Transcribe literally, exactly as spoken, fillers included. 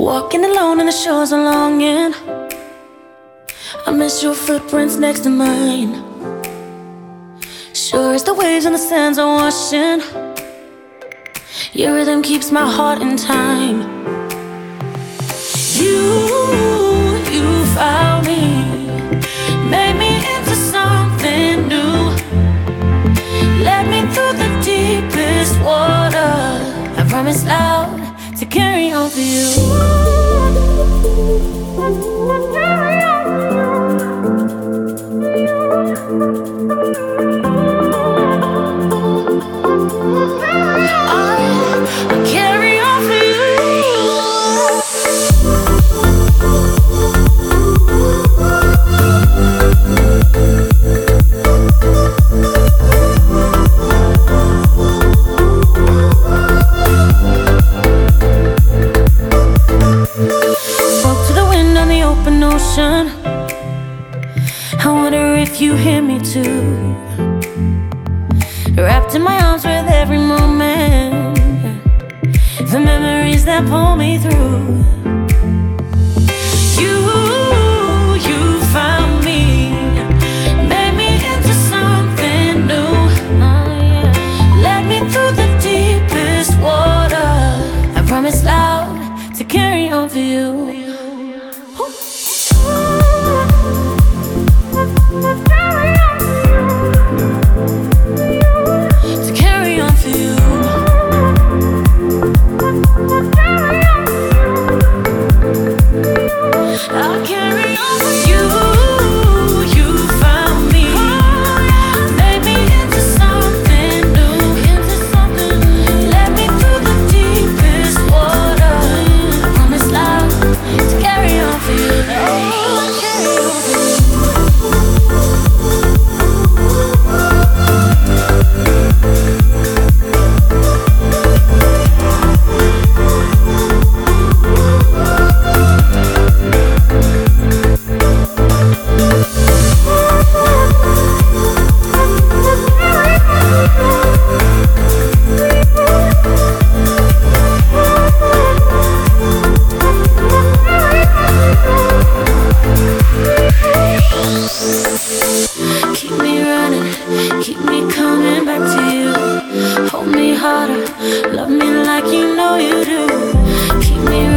Walking alone on the shores of longing, I miss your footprints next to mine. Sure as the waves and the sands are washing, your rhythm keeps my heart in time. You, you found me, made me into something new, led me through the deepest water. I promise loud to carry on for you. I'll carry on for you. Spoke to the wind on the open ocean. I wonder if you hear me too. Wrapped in my arms with every moment, the memories that pull me through. You, you found me, made me into something new. Oh, yeah. Led me through the deepest water. I promise loud to carry on for you. To carry on for you. I'll carry on for you. You found me, made me into something new, into something. Led me through the deepest water. I promise loud to carry on for you. I'll carry on for you. Keep me running, keep me coming back to you. Hold me harder, love me like you know you do. Keep me